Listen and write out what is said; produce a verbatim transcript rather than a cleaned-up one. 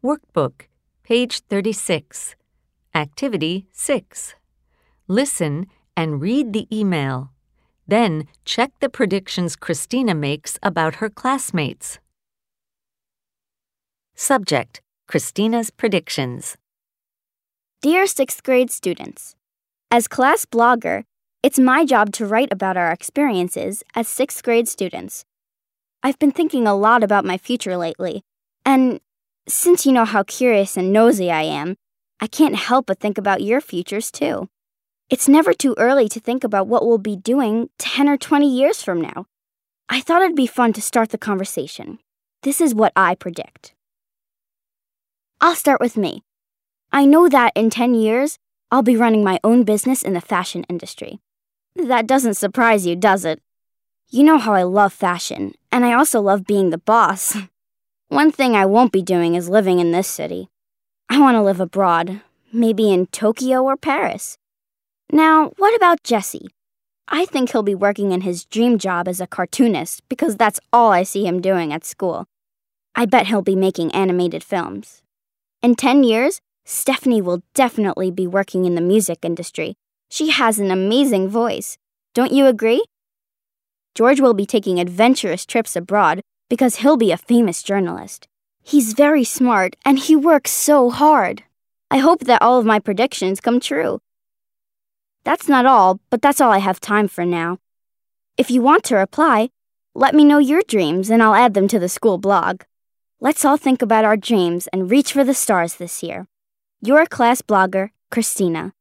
Workbook, page thirty-six. Activity six. Listen and read the email. Then check the predictions Christina makes about her classmates. Subject: Christina's predictions. Dear sixth grade students, as class blogger, it's my job to write about our experiences as sixth grade students. I've been thinking a lot about my future lately, and since you know how curious and nosy I am, I can't help but think about your futures too. It's never too early to think about what we'll be doing ten or twenty years from now. I thought it'd be fun to start the conversation. This is what I predict. I'll start with me. I know that in ten years, I'll be running my own business in the fashion industry. That doesn't surprise you, does it? You know how I love fashion, and I also love being the boss. One thing I won't be doing is living in this city. I want to live abroad, maybe in Tokyo or Paris. Now, what about Jesse? I think he'll be working in his dream job as a cartoonist because that's all I see him doing at school. I bet he'll be making animated films. In ten years, Stephanie will definitely be working in the music industry. She has an amazing voice. Don't you agree? George will be taking adventurous trips abroad because he'll be a famous journalist. He's very smart and he works so hard. I hope that all of my predictions come true. That's not all, but that's all I have time for now. If you want to reply, let me know your dreams and I'll add them to the school blog. Let's all think about our dreams and reach for the stars this year. Your class blogger, Christina.